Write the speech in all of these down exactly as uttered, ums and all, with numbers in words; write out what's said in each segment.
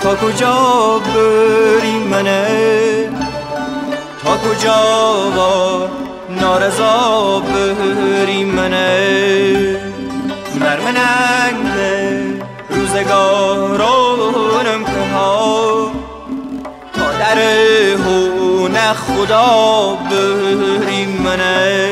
تا کجا بری منه، تا کجا با نارضا بری منه. مرمننگ روزگارانم که ها تا در هونه خدا بری منه.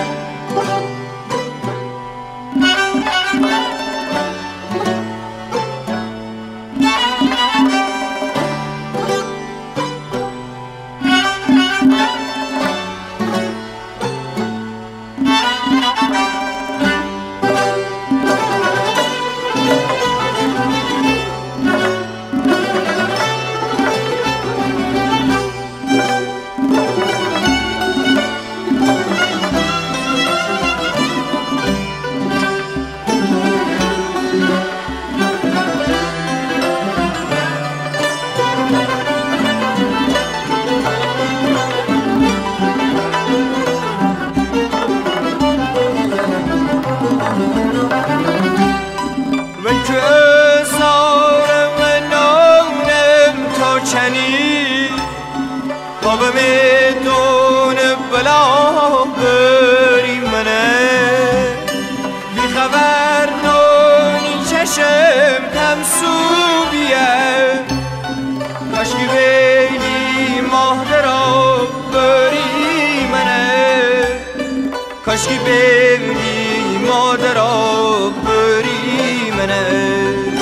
بدون بلا بری منه، بی خبر نونی چشم تمسو بیه، کاشکی بیلی ماه را بری منه، کاشکی بیلی ماه را بری منه.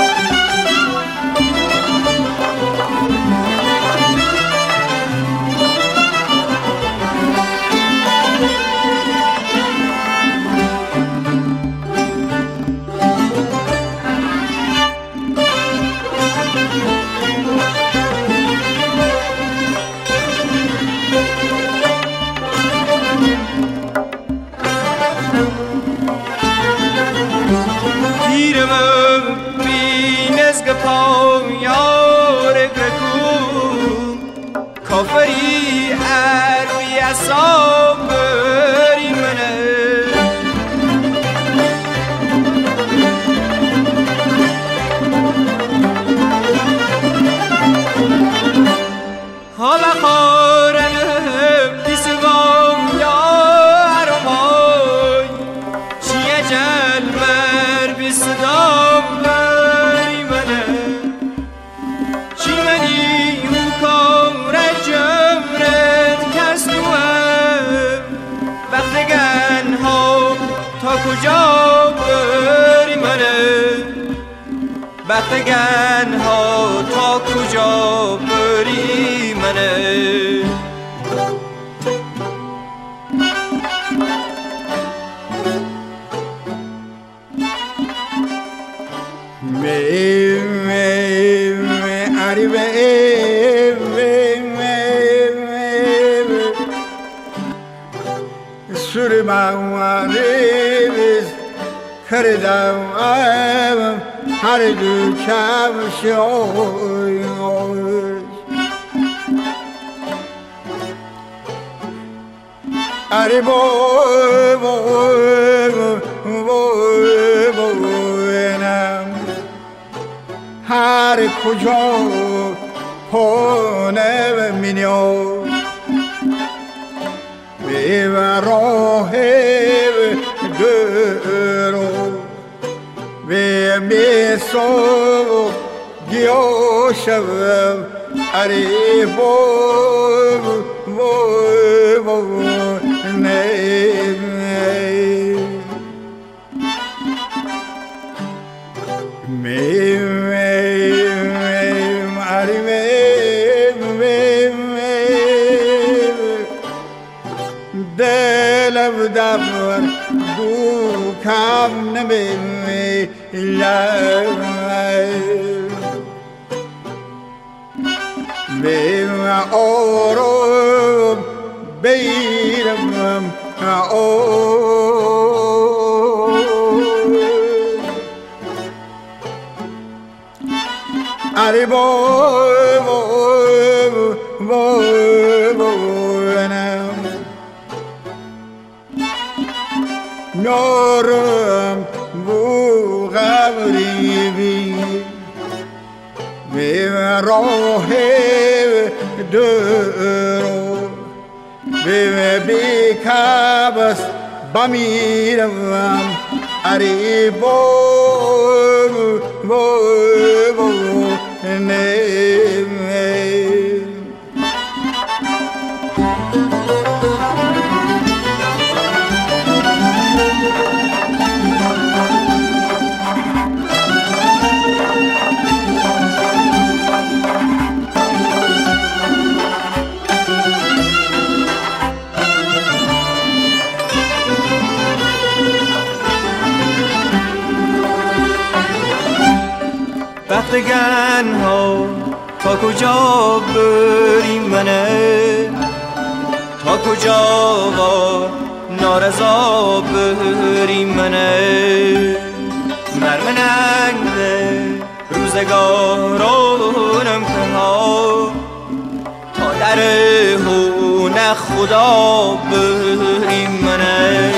کافری عربی اصاب بری منه، حالا خارم دیسوام یا عربای چیه جل مر بی صدا بری منه. چی منی تا کجا بری منه، بختگن ها تا کجا بری منه. می می می اری می می سر موانیز کردم ام هر دو کم شوی اری بوی بوی بوی بوینم هر کجا پونه مینیو به راه درو به میسو گیو شوم اری بوی بوی بوی نه می می اری می می دلم دبر دو کم نمی لم بیم آروم بیرم آروم اری بوی بوی بوی بوینم نورم بو غبری بی بیم راه درو به بیکبس بمیرم اری بو بو بو نه بختگن ها تا کجا بریم منه، تا کجا و نارضا بریم منه. مرمننگ روزگارانم که ها تا در هونه خدا بریم منه.